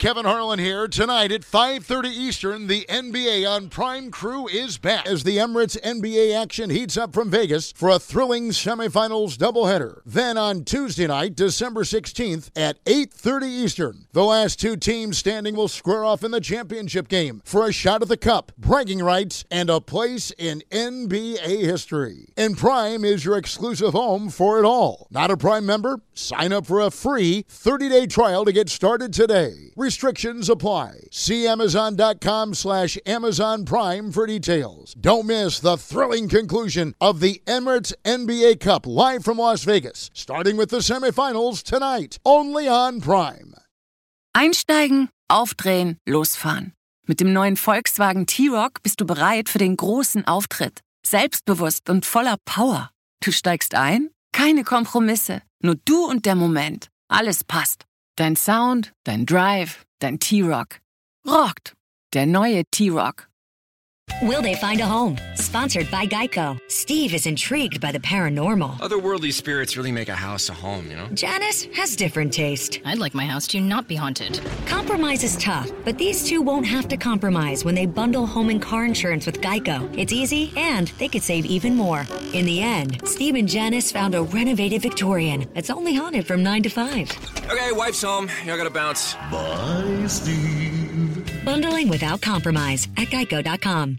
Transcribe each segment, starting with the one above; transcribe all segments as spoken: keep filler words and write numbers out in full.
Kevin Harlan here. Tonight at five thirty Eastern, the N B A on Prime Crew is back as the Emirates N B A action heats up from Vegas for a thrilling semifinals doubleheader. Then on Tuesday night, December sixteenth at eight thirty Eastern, the last two teams standing will square off in the championship game for a shot at the cup, bragging rights, and a place in N B A history. And Prime is your exclusive home for it all. Not a Prime member? Sign up for a free thirty-day trial to get started today. Restrictions apply. See Amazon.com slash Amazon Prime for details. Don't miss the thrilling conclusion of the Emirates N B A Cup live from Las Vegas, starting with the semifinals tonight, only on Prime. Einsteigen, aufdrehen, losfahren. Mit dem neuen Volkswagen T-Roc bist du bereit für den großen Auftritt. Selbstbewusst und voller Power. Du steigst ein? Keine Kompromisse. Nur du und der Moment. Alles passt. Dein Sound, dein Drive, dein T-Roc. Rockt. Der neue T-Roc. Will they find a home? Sponsored by Geico. Steve is intrigued by the paranormal. Otherworldly spirits really make a house a home, you know? Janice has different taste. I'd like my house to not be haunted. Compromise is tough, but these two won't have to compromise when they bundle home and car insurance with Geico. It's easy, and they could save even more. In the end, Steve and Janice found a renovated Victorian that's only haunted from nine to five. Okay, wife's home. I gotta bounce. Bye, Steve. Bundling without compromise at geico dot com.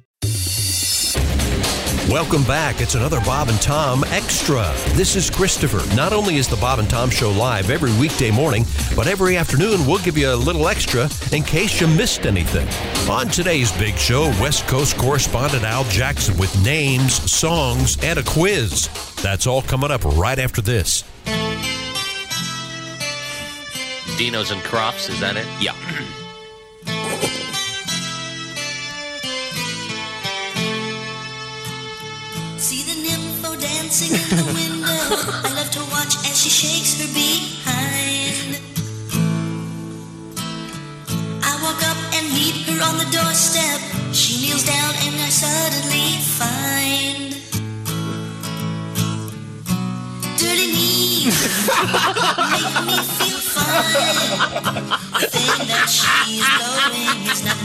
Welcome back. It's another Bob and Tom Extra. This is Christopher. Not only is the Bob and Tom Show live every weekday morning, but every afternoon we'll give you a little extra in case you missed anything. On today's big show, West Coast correspondent Al Jackson with names, songs, and a quiz. That's all coming up right after this. Dino's and Crofts, is that it? Yeah. See the nympho dancing in the window. I love to watch as she shakes her behind. I walk up and meet her on the doorstep. She kneels down and I suddenly find dirty knees make me feel fine. The thing that she is blowing is not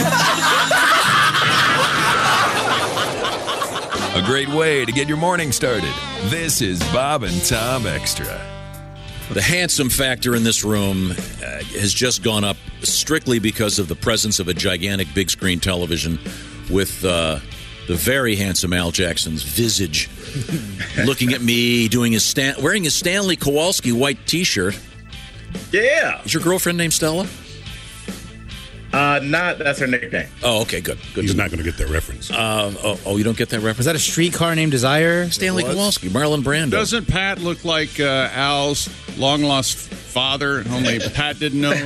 mine. A great way to get your morning started. This is Bob and Tom Extra. The handsome factor in this room uh, has just gone up strictly because of the presence of a gigantic big screen television with uh, the very handsome Al Jackson's visage looking at me, doing his Stan- wearing his Stanley Kowalski white T-shirt. Yeah. Is your girlfriend named Stella? Uh, not, that's her nickname. Oh, okay, good. good He's to not going to get that reference. Uh, oh, oh, you don't get that reference? Was that a streetcar named Desire? Stanley Kowalski, Marlon Brando. Doesn't Pat look like uh, Al's long-lost father, only Pat didn't know?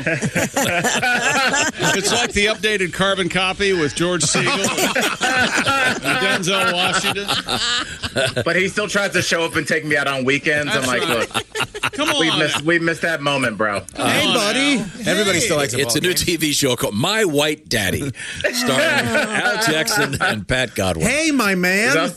It's like the updated carbon copy with George Siegel and Denzel Washington. But he still tries to show up and take me out on weekends. That's I'm like, right. look, Come on. we missed, we missed that moment, bro. Uh, hey, buddy. Hey. Everybody still likes a It's ball a new game. T V show called My White Daddy, starring Al Jackson and Pat Godwin. Hey, my man. What's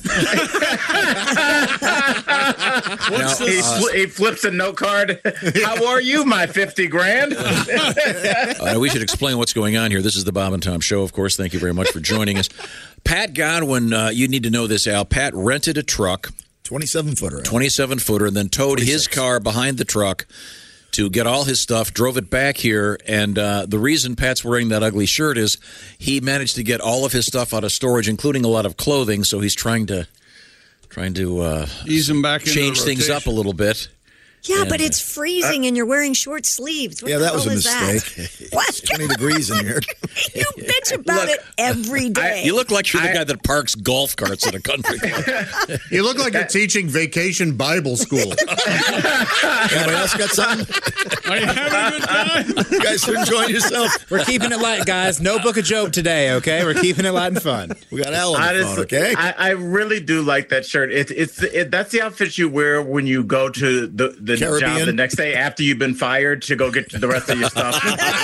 Now, he, uh, fl- he flips a note card. How are you, my fifty grand? Uh, we should explain what's going on here. This is the Bob and Tom Show, of course. Thank you very much for joining us. Pat Godwin, uh, you need to know this, Al. Pat rented a truck, twenty-seven footer. twenty-seven footer, and then towed his car behind the truck to get all his stuff, drove it back here, and uh, the reason Pat's wearing that ugly shirt is he managed to get all of his stuff out of storage, including a lot of clothing, so he's trying to trying to uh, ease him back into change the things rotation. up a little bit. Yeah, And, but it's freezing and you're wearing short sleeves. What Yeah, the that was hell a is mistake. That? What? twenty degrees in here. You bitch about Look, it every day. You look like you're the I- guy that parks golf carts at a country club. You look like you're teaching vacation Bible school. Anybody else got something? Are you having a good time? You guys are enjoying yourself. We're keeping it light, guys. No Book of Job today, okay? We're keeping it light and fun. We got Al on the phone, Honestly, okay? I, I really do like that shirt. It's it's it, that's the outfit you wear when you go to the, the job Caribbean. the next day after you've been fired to go get the rest of your stuff.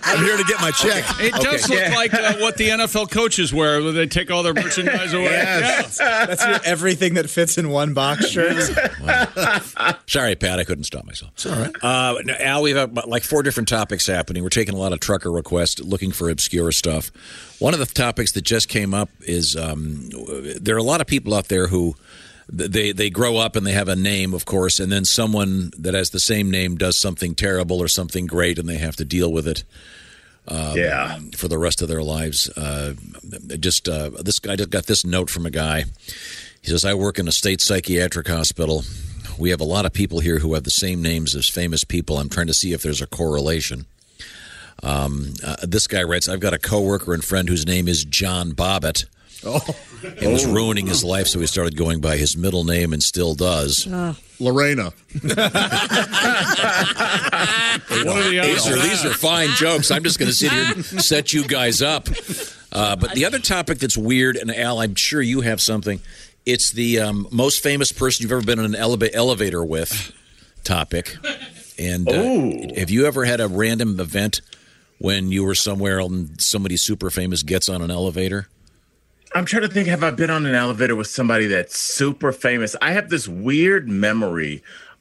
I'm here to get my check. It does Okay. look Yeah. like uh, what the N F L coaches wear when they take all their merchandise away. Yes. That's your everything that fits in one box shirt. Sorry, Pat, I couldn't stop myself. It's all right. Uh, now, Al, we've got about, like four different topics happening. We're taking a lot of trucker requests, looking for obscure stuff. One of the topics that just came up is um, there are a lot of people out there who they they grow up and they have a name, of course, and then someone that has the same name does something terrible or something great, and they have to deal with it. Um, Yeah. For the rest of their lives. Uh, just uh, this guy just got this note from a guy. He says, "I work in a state psychiatric hospital. We have a lot of people here who have the same names as famous people. I'm trying to see if there's a correlation." Um, uh, this guy writes, "I've got a coworker and friend whose name is John Bobbitt. Oh. It was ruining his life, so he started going by his middle name and still does." Oh. Lorena. What are the odds These are, of these that? are fine jokes. I'm just going to sit here and set you guys up. Uh, but the other topic that's weird, and Al, I'm sure you have something. It's the um, most famous person you've ever been in an eleva- elevator with topic. And uh, have you ever had a random event when you were somewhere and somebody super famous gets on an elevator? I'm trying to think, have I been on an elevator with somebody that's super famous? I have this weird memory.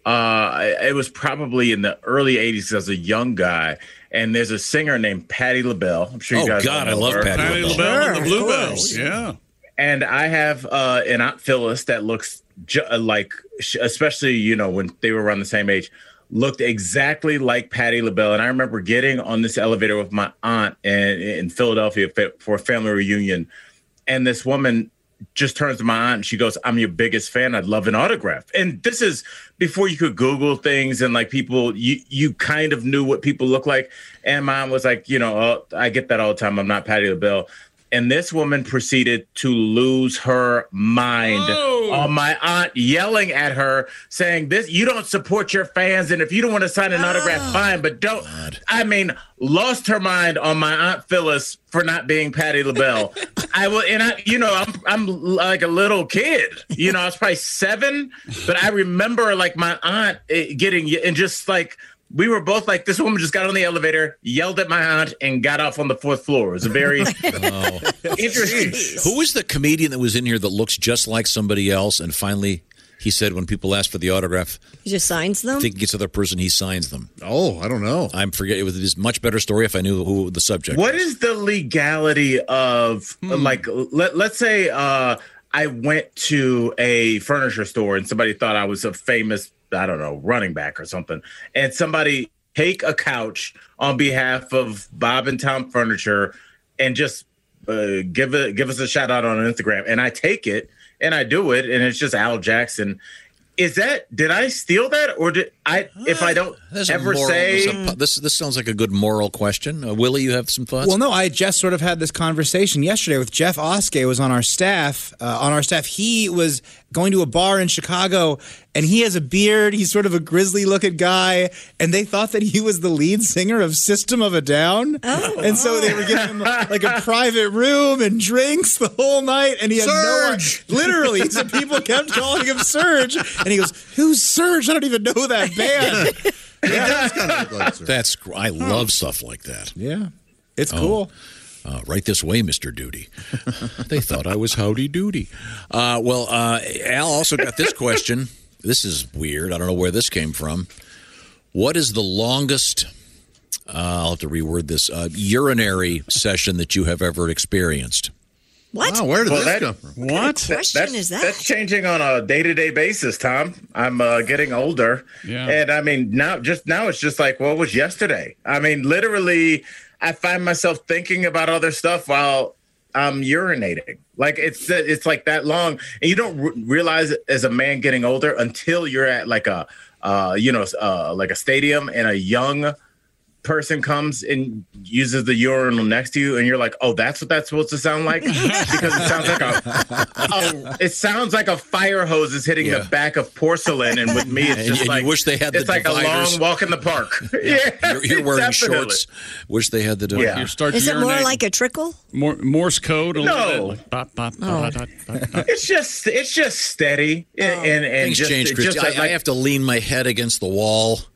Uh, it was probably in the early eighties as a young guy. And there's a singer named Patti LaBelle. I'm sure you Oh, guys God, all know I love her. Patti Patti LaBelle. LaBelle and the Sure, of Bluebells. course. Yeah. And I have uh, an Aunt Phyllis that looks ju- like, sh- especially, you know, when they were around the same age, looked exactly like Patti LaBelle. And I remember getting on this elevator with my aunt in, in Philadelphia fa- for a family reunion. And this woman just turns to my aunt and she goes, "I'm your biggest fan. I'd love an autograph." And this is before you could Google things and like people, you, you kind of knew what people look like. And my aunt was like, you know, oh, I get that all the time. I'm not Patti LaBelle. And this woman proceeded to lose her mind Oh. on my aunt, yelling at her, saying, "This, you don't support your fans, and if you don't want to sign an autograph, fine, but don't." God. I mean, lost her mind on my Aunt Phyllis for not being Patti LaBelle. I will, and I, you know, I'm I'm like a little kid. You know, I was probably seven, but I remember like my aunt eh, getting and just like. We were both like, this woman just got on the elevator, yelled at my aunt, and got off on the fourth floor. It was a very Oh. interesting. Who was the comedian that was in here that looks just like somebody else? And finally, he said when people ask for the autograph, He just signs them? I think he gets the other person, he signs them. Oh, I don't know. I'm forget. It was a much better story if I knew who the subject What was. is the legality of like let, let's say uh I went to a furniture store and somebody thought I was a famous, I don't know, running back or something, and somebody take a couch on behalf of Bob and Tom Furniture and just uh, give it give us a shout out on Instagram, and I take it and I do it, and it's just Al Jackson. Is that, did I steal that, or did I, if I don't There's a ever moral- say, there's a- this this sounds like a good moral question. Uh, Willie, you have some thoughts? Well, no, I just sort of had this conversation yesterday with Jeff Oskey, was on our staff. Uh, on our staff, he was going to a bar in Chicago, and he has a beard. He's sort of a grizzly-looking guy, and they thought that he was the lead singer of System of a Down. Oh. And so they were giving him like a private room and drinks the whole night, and he had Surge! no literally. So people kept calling him Surge, and he goes, "Who's Surge? I don't even know that band." Yeah, that's kind of like Sir. That's gr- I love stuff like that. Yeah, it's Oh. cool. Uh, right this way, Mister Duty. They thought I was Howdy Doody. Uh, well, uh, Al also got this question. This is weird. I don't know where this came from. What is the longest, uh, I'll have to reword this, uh, urinary session that you have ever experienced? What? Wow, where did Well, this that- come from? What? question that's, is that? That's changing on a day-to-day basis, Tom. I'm uh, getting older. Yeah. And I mean, now just now it's just like, what was yesterday? I mean, literally, I find myself thinking about other stuff while I'm urinating. Like it's it's like that long. And you don't re- realize it as a man getting older until you're at like a, uh, you know, uh, like a stadium and a young person comes and uses the urinal next to you, and you're like, "Oh, that's what that's supposed to sound like," because it sounds like a, oh, it sounds like a fire hose is hitting Yeah. the back of porcelain, and with me, it's And just you- like you wish they had the it's like a dividers. long walk in the park. yeah, You're, you're wearing definitely. shorts. Wish they had the. Yeah. You start to Is it more urinate, like a trickle? Mor- Morse code? A No. little bit, like bop, bop, bop, bop, bop, bop. It's just it's just steady and and, and Things just, change, it Chris. just I, like, I have to lean my head against the wall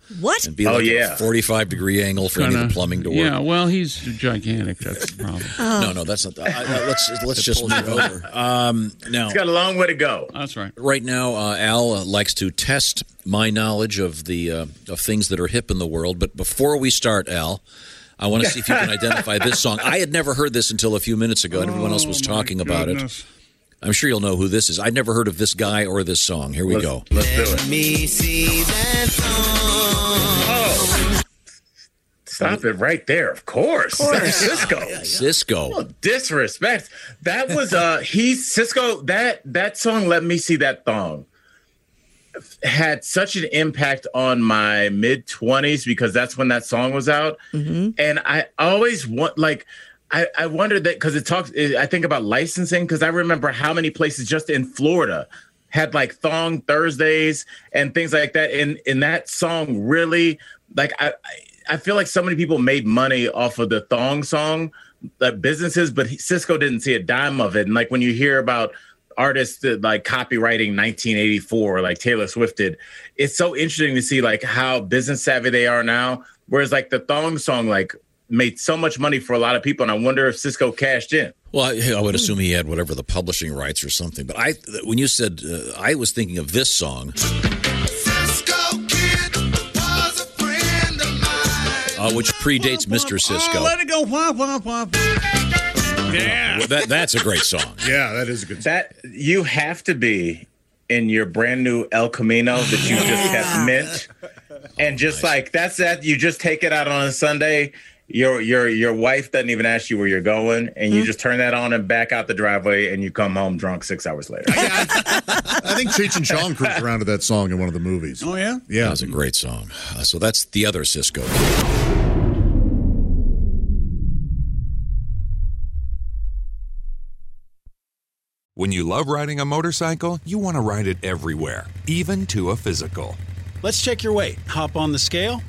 What? And be Oh, like yeah. at a forty-five degree angle for any of the plumbing to work. Yeah, well, he's gigantic. That's the problem. No, no, that's not. The, I, I, let's let's just move over. Um, now, It's got a long way to go. That's right. right now, uh, Al uh, likes to test my knowledge of the uh, of things that are hip in the world. But before we start, Al, I want to see if you can identify this song. I had never heard this until a few minutes ago, and everyone else was Oh, my talking about it. goodness. I'm sure you'll know who this is. I'd never heard of this guy or this song. Here we Let's, go. let's do it. Me see that song. Oh. Stop it right there. Of course. That's Cisco. Cisco. Oh, disrespect. That was uh he Cisco that that song Let Me See That Thong had such an impact on my mid twenties because that's when that song was out. Mm-hmm. And I always want like I, I wondered that because it talks I think about licensing because I remember how many places just in Florida had like Thong Thursdays and things like that. And in that song really like I I feel like so many people made money off of the Thong song, like businesses, but he, Cisco didn't see a dime of it. And like when you hear about artists that like copywriting nineteen eighty-four, like Taylor Swift did, it's so interesting to see like how business savvy they are now. Whereas like the Thong song, like made so much money for a lot of people. And I wonder if Cisco cashed in. Well, I, I would assume he had whatever the publishing rights or something. But I, when you said, uh, I was thinking of this song. Uh, which predates Mister Cisco. Oh, let it go. Wah, wah, wah. Yeah. Well, that, that's a great song. Yeah, that is a good song. That you have to be in your brand new El Camino that you just have mint. And just nice. like that's that you just take it out on a Sunday. Your your your wife doesn't even ask you where you're going, and you mm. just turn that on and back out the driveway, and you come home drunk six hours later. I think Cheech and Chong cruised around to that song in one of the movies. Oh yeah, yeah, that was a great song. Uh, so that's the other Cisco. When you love riding a motorcycle, you want to ride it everywhere, even to a physical. Let's check your weight. Hop on the scale.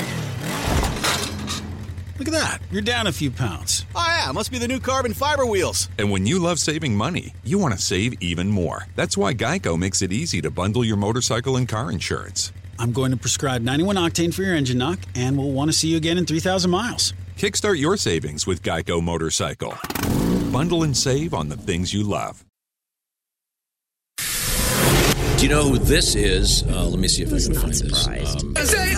Look at that. You're down a few pounds. Oh, yeah. Must be the new carbon fiber wheels. And when you love saving money, you want to save even more. That's why Geico makes it easy to bundle your motorcycle and car insurance. I'm going to prescribe ninety-one octane for your engine knock, and we'll want to see you again in three thousand miles. Kickstart your savings with Geico Motorcycle. Bundle and save on the things you love. Do you know who this is? Uh, let me see if I can find this. Um,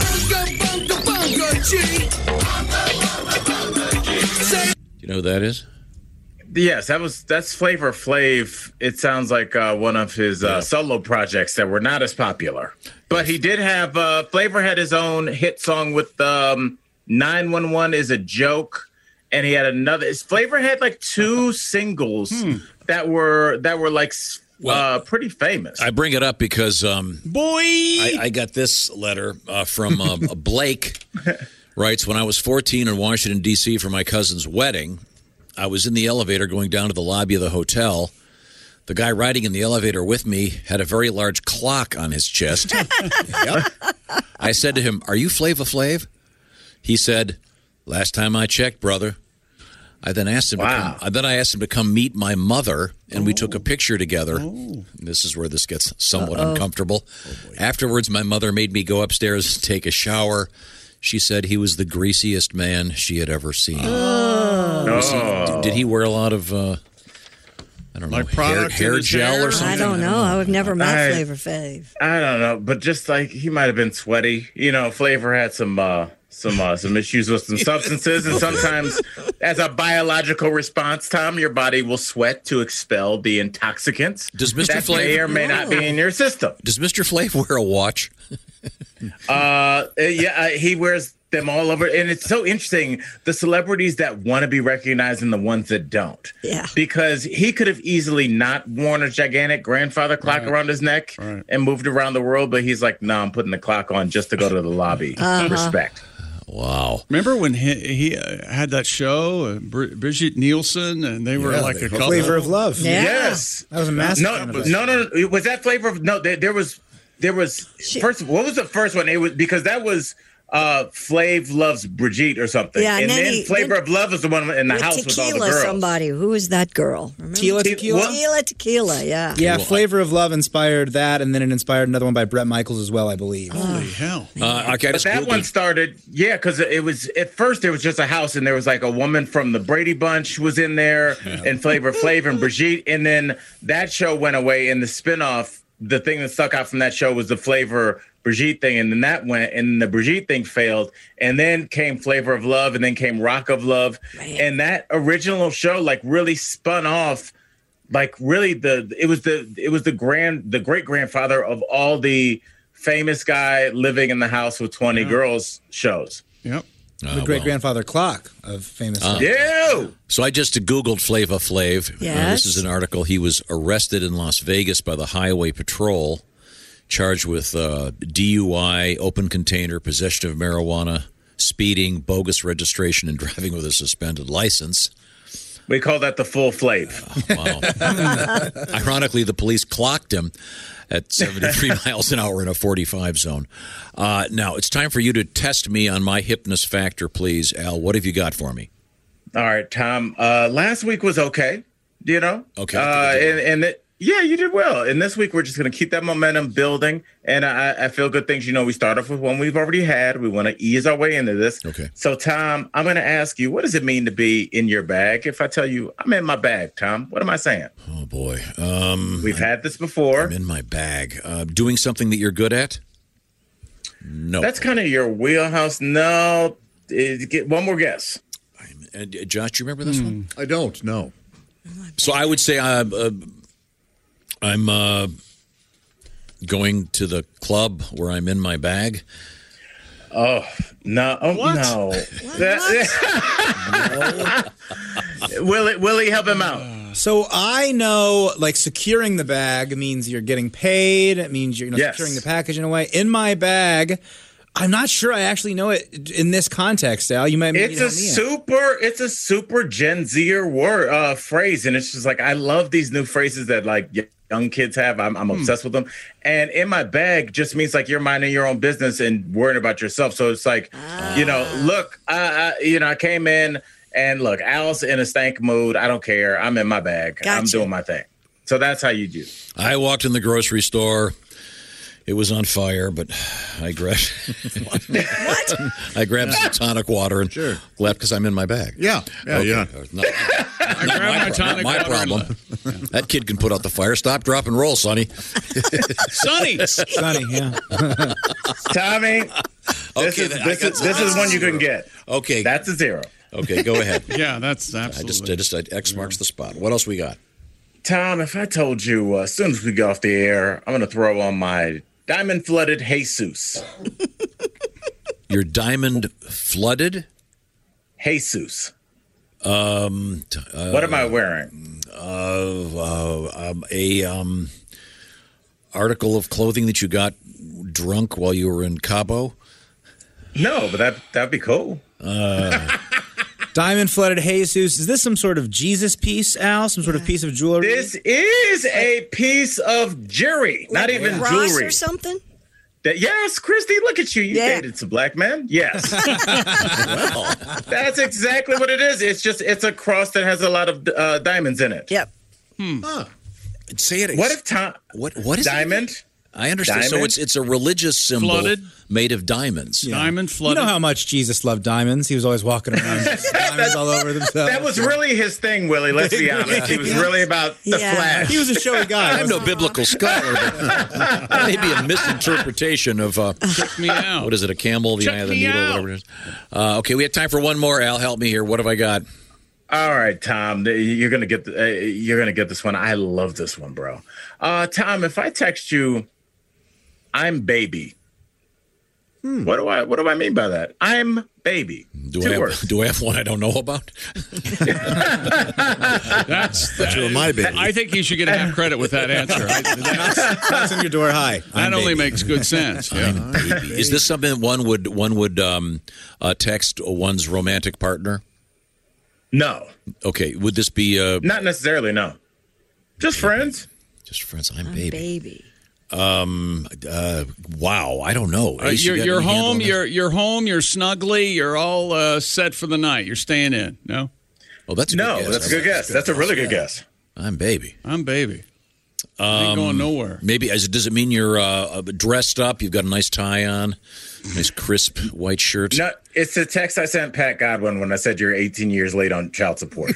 do you know who that is? Yes, that was that's Flavor Flav. It sounds like uh, one of his uh, yeah. solo projects that were not as popular. But he did have uh, Flavor had his own hit song with um, nine one one is a Joke, and he had another. His Flavor had like two singles hmm. that were that were like. Well, uh, pretty famous. I bring it up because, um, boy, I, I got this letter uh, from uh, Blake. Writes, when I was fourteen in Washington, D C for my cousin's wedding, I was in the elevator going down to the lobby of the hotel. The guy riding in the elevator with me had a very large clock on his chest. Yep. I said to him, "Are you Flava Flav?" He said, "Last time I checked, brother." I then asked him. Wow. To come, then I asked him to come meet my mother, and oh. we took a picture together. Oh. This is where this gets somewhat Uh-oh. uncomfortable. Oh, afterwards, my mother made me go upstairs and take a shower. She said he was the greasiest man she had ever seen. Oh. Was he, did he wear a lot of, uh, I don't know, like hair, hair gel hair? or something? I don't know. I would never met I, Flavor Flav. I don't know, but just like he might have been sweaty. You know, Flavor had some. Uh, Some uh, some issues with some substances, and sometimes, as a biological response, Tom, your body will sweat to expel the intoxicants. Does Mister that Flav may or may not be in your system? Does Mister Flav wear a watch? uh, yeah, uh, he wears them all over, and it's so interesting. The celebrities that want to be recognized and the ones that don't. Yeah, because he could have easily not worn a gigantic grandfather clock right. around his neck right. and moved around the world, but he's like, "No, I'm putting the clock on just to go to the lobby." Uh-huh. Respect. Wow. Remember when he, he uh, had that show, uh, Br- Bridget Nielsen, and they were yeah, like a couple? Flavor of Love. Yeah. Yes. That was a massive no, no, no, no. Was that Flavor of No, there, there was, there was, she, first, what was the first one? It was, because that was uh, Flav loves Brigitte or something. Yeah, and and then then he- Flavor then- of Love is the one in the With house with all the tequila, girls. somebody. Who was that girl? Remember? Tila Tequila? Tequila, tequila, yeah. Yeah, Flavor of Love inspired that, and then it inspired another one by Bret Michaels as well, I believe. Holy hell. Uh, okay, I But just that Googled- one started, yeah, because it was at first there was just a house and there was like a woman from the Brady Bunch was in there and Flavor Flav and Brigitte, and then that show went away and the spinoff, the thing that stuck out from that show was the Flavor Brigitte thing, and then that went and the Brigitte thing failed, and then came Flavor of Love, and then came Rock of Love, and that original show like really spun off. Like really, the it was the it was the grand the great grandfather of all the famous guy living in the house with twenty girls shows. Yep. The great grandfather clock of famous. Uh, yeah. So I just Googled Flava Flav. Uh, Yes. this is an article. He was arrested in Las Vegas by the Highway Patrol, charged with uh, D U I, open container, possession of marijuana, speeding, bogus registration, and driving with a suspended license. We call that the full Flav. Wow. Ironically, the police clocked him at seventy-three miles an hour in a forty-five zone. Uh, now, it's time for you to test me on my hypnus factor, please. Al, what have you got for me? All right, Tom. Uh, last week was okay. You know. Okay. Uh, and and it, yeah, you did well. And this week we're just going to keep that momentum building. And I, I feel good things. You know, we start off with one we've already had. We want to ease our way into this. Okay. So, Tom, I'm going to ask you, what does it mean to be in your bag? If I tell you I'm in my bag, Tom, what am I saying? Oh, boy. Um, We've had this before. I'm in my bag. Uh, doing something that you're good at? No. That's kind of your wheelhouse. No. Eh, Get one more guess. And, uh, Josh, do you remember this one? I don't, no. So I would say uh, uh, I'm uh, going to the club where I'm in my bag. Oh, no. Oh, What? no. That- Willie, Willie, help him out. So I know, like, securing the bag means you're getting paid. It means you're you know, Yes. securing the package in a way. In my bag, I'm not sure I actually know it in this context, Al. You might It's you know, a me in. super, it's a super Gen Zer word uh, phrase, and it's just like I love these new phrases that like y- young kids have. I'm, I'm obsessed with them. And in my bag just means like you're minding your own business and worrying about yourself. So it's like, you know, look, I, I, you know, I came in and look, Al's in a stank mood. I don't care. I'm in my bag. I'm Gotcha. doing my thing. So that's how you do. I walked in the grocery store. It was on fire, but I grabbed what? I grabbed some tonic water and Sure. left because I'm in my bag. Yeah, yeah, Okay. yeah. Uh, Not, not grabbed my, my pro- tonic not my water and problem. That kid can put out the fire. Stop, drop, and roll, Sonny. Sonny. Sonny, yeah. Tommy, this Okay, is then I this got is this is some- one you can get. Okay, That's a zero. okay, go ahead. Yeah, that's I absolutely. just, I just, I, X marks the spot. What else we got? Tom, if I told you uh, as soon as we get off the air, I'm going to throw on my diamond flooded Jesus. Your diamond flooded. Jesus. Um, t- uh, What am I wearing? Uh, uh, um, a um, article of clothing that you got drunk while you were in Cabo. No, but that that'd be cool. Uh, Diamond flooded Jesus. Is this some sort of Jesus piece, Al? Some sort of piece of jewelry? This is a piece of jewelry, not Like even Ross jewelry. or something? That, yes, Christy, look at you. You Yeah. dated some black men. Yes. Well, that's exactly what it is. It's just it's a cross that has a lot of uh, diamonds in it. Yep. say it. What if Tom? What what is diamond? It? I understand. So Diamond? it's it's a religious symbol Flooded? made of diamonds. Diamond You flooded. know how much Jesus loved diamonds. He was always walking around with diamonds all over himself. That was really his thing, Willie. Let's be honest. He was really about the Yeah. flash. He was a showy guy. I'm no biblical scholar, but that may be a misinterpretation of uh, Check me out. what is it? A camel, the Check eye of the me needle, out. whatever it is. Uh, okay, we have time for one more. Al, help me here. What have I got? All right, Tom, you're gonna get the, uh, you're gonna get this one. I love this one, bro. Uh, Tom, if I text you, I'm baby. Hmm. What do I what do I mean by that? I'm baby. Do Two I have words. do I have one I don't know about? That's But you're my baby. I think you should get half credit with that answer. I, that Knocks on your door high. that only makes good sense. Yeah. Baby. Is this something that one would one would um, uh, text one's romantic partner? No, Okay, would this be uh, not necessarily. No, just friends. just friends? I'm I'm baby. baby. Um. Uh. Wow. I don't know. Uh, Ace, you you're got you're any handle on home. this? You're you're home. You're snugly. You're all uh, set for the night. You're staying in. No. Oh, that's a No, good guess. that's a good guess. That's a really good guess. I'm baby. I'm baby. Um, I ain't going nowhere. Maybe as does it mean you're uh, dressed up? You've got a nice tie on, nice crisp white shirt. No, it's the text I sent Pat Godwin when I said you're eighteen years late on child support.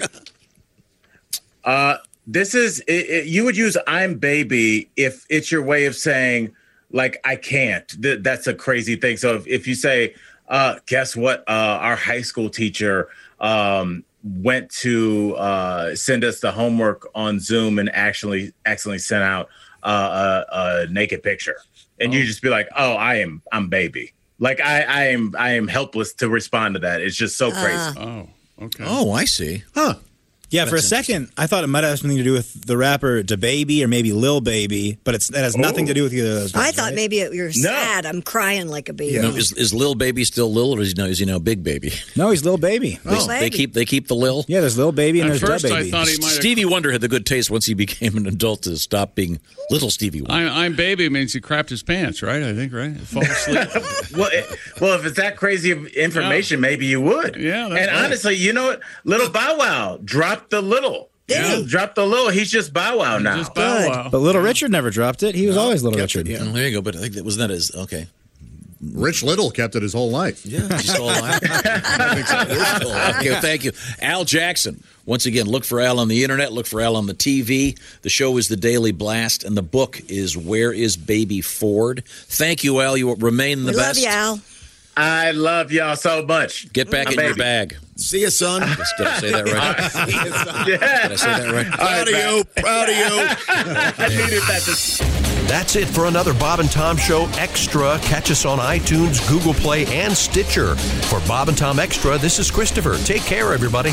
uh, this is it, it, you would use "I'm baby" if it's your way of saying like I can't. Th- that's a crazy thing. So if, if you say, uh, "Guess what? Uh, our high school teacher." Um, went to uh, send us the homework on Zoom and actually accidentally sent out uh, a, a naked picture. And oh. you just be like, oh, I am, I'm baby. Like I, I am, I am helpless to respond to that. It's just so crazy. Uh. Oh, okay. Oh, I see. Huh. Yeah, That's for a second, I thought it might have something to do with the rapper DaBaby or maybe Lil Baby, but it's, that has nothing Oh. to do with either of those guys, I thought right? maybe it, you're sad. I'm crying like a baby. You know, is, is Lil Baby still Lil, or is he now, is he now Big Baby? No, he's Lil Baby. They, Oh. they keep they keep the Lil. Yeah, there's Lil Baby and At there's first, I DaBaby. thought he might have- Stevie Wonder had the good taste once he became an adult to stop being Little Stevie Wonder. I'm, I'm baby means he crapped his pants, right? I think, right? Fall asleep. well, it, well, if it's that crazy of information, Yeah. maybe you would. Yeah, that's and right. honestly, you know what? Little Bow Wow dropped the little. Did Yeah. he? Dropped the little. He's just Bow Wow now. Just Bow Good. Wow. But Little Richard never dropped it. He was always Little kept Richard. it, yeah. Oh, there you go. But I think that wasn't that his okay. Rich Little kept it his whole life. Yeah, he's still alive. I think so. He's still alive. Okay, well, thank you. Al Jackson. Once again, look for Al on the internet, look for Al on the T V. The show is The Daily Blast, and the book is Where is Baby Ford? Thank you, Al. You remain the We best. love you, Al. I love y'all so much. Get back I'm in your baby. bag. See you, son. Did I say that right? Yeah. Did I say that right? Proud of you. Proud of you. I needed that to That's it for another Bob and Tom Show Extra. Catch us on iTunes, Google Play, and Stitcher. For Bob and Tom Extra, this is Christopher. Take care, everybody.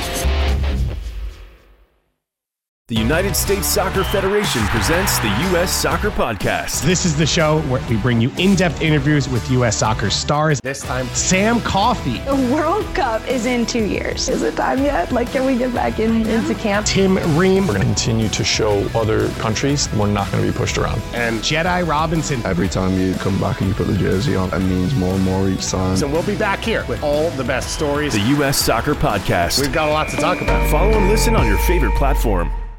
The United States Soccer Federation presents the U S Soccer Podcast. This is the show where we bring you in-depth interviews with U S soccer stars. This time, Sam Coffey. The World Cup is in two years. Is it time yet? Like, can we get back in, into camp? Tim Ream. We're going to continue to show other countries we're not going to be pushed around. And Jedi Robinson. Every time you come back and you put the jersey on, it means more and more each time. So we'll be back here with all the best stories. The U S Soccer Podcast. We've got a lot to talk about. Follow and listen on your favorite platform.